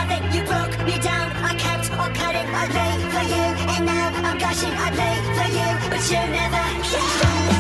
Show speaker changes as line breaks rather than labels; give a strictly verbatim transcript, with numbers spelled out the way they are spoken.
nothing, you broke me down. I kept on cutting, I lay for you, and now I'm gushing. I lay for you, but you never came.